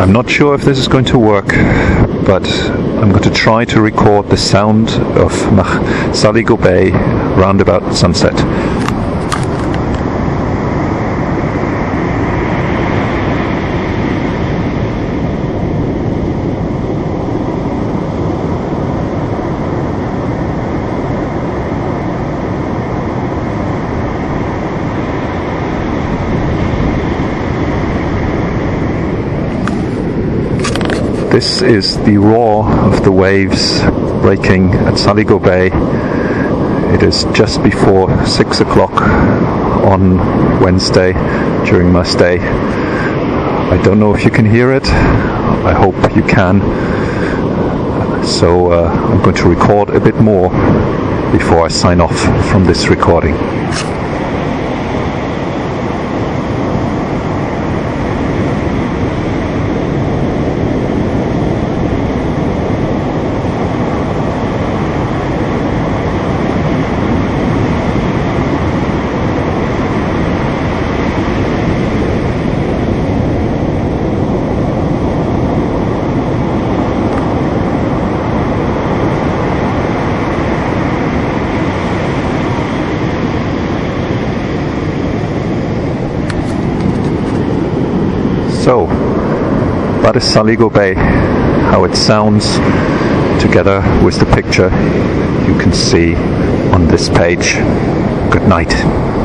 I'm not sure if this is going to work, but I'm going to try to record the sound of Saligo Bay round about sunset. This is the roar of the waves breaking at Saligo Bay. It is just before 6 o'clock on Wednesday during my stay. I don't know if you can hear it. I hope you can. So I'm going to record a bit more before I sign off from this recording. So, that is Saligo Bay, how it sounds together with the picture you can see on this page. Good night.